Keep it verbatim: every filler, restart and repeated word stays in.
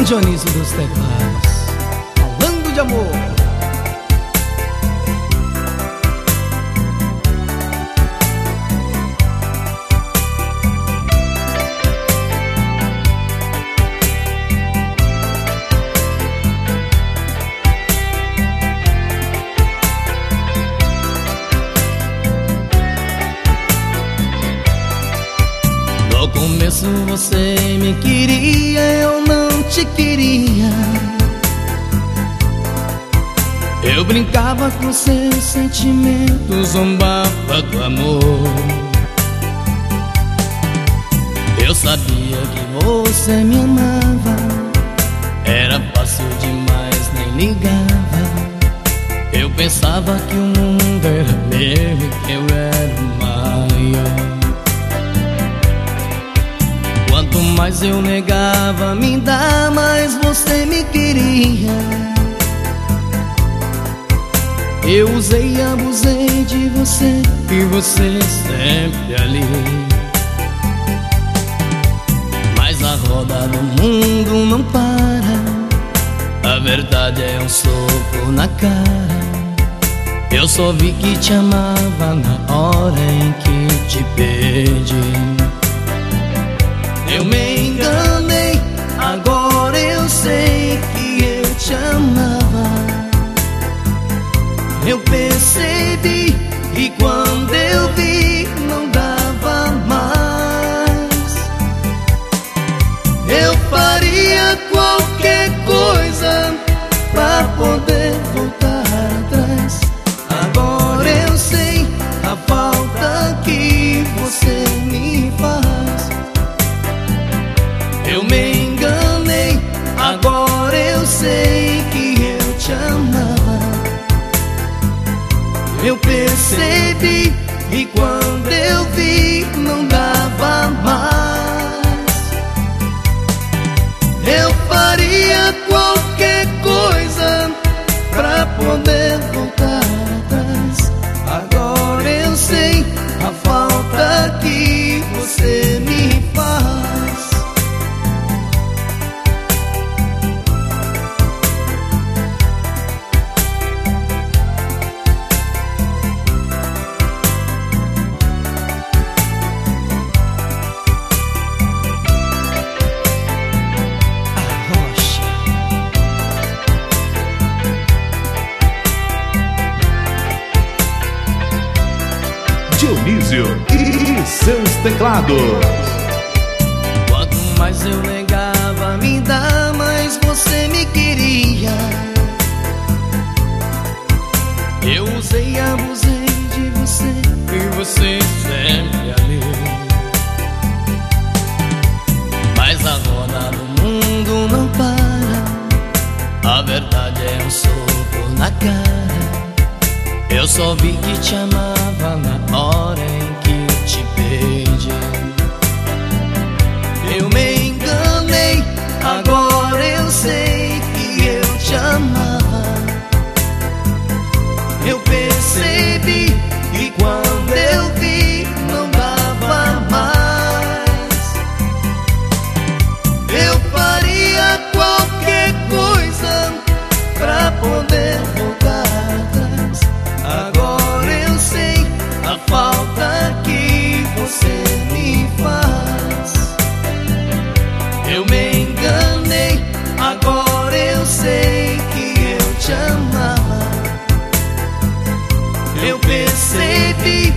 Dionísio dos teclados, falando de amor. No começo você me queria, eu não te queria. Eu brincava com seus sentimentos, zombava do amor. Eu sabia que você me amava, era fácil demais, nem ligava. Eu pensava que o mundo era meu e que eu era o maior. Quanto mais eu negava, me dá, mais você me queria. Eu usei e abusei de você, e você sempre ali. Mas a roda do mundo não para, a verdade é um soco na cara. Eu só vi que te amava na hora em que te perdi. Eu me enganei, agora eu sei que eu te amava. Eu percebi e quando eu vi não dava mais. Eu faria qualquer coisa pra poder voltar atrás. Agora eu sei a falta que você me faz. Eu me enganei, agora eu sei que eu te amava. Eu percebi e quando eu vi não dava mais. Eu faria qualquer coisa pra poder voltar atrás. Agora eu sei a falta que você me faz. Dionísio e seus teclados. Quanto mais eu negava, me dá, mais você me queria. Eu usei e abusei de você, e você sempre ali. Mas a roda do mundo não para, a verdade é um soco na cara. Eu só vi que te amava na hora em que te perdi. Eu me enganei, agora eu sei que eu te amava. Eu percebi e quando eu vi não dava mais. Eu faria qualquer coisa pra poder voltar atrás. Agora eu sei a falta que você me faz. Eu me enganei, agora eu sei que eu te amava. Eu percebi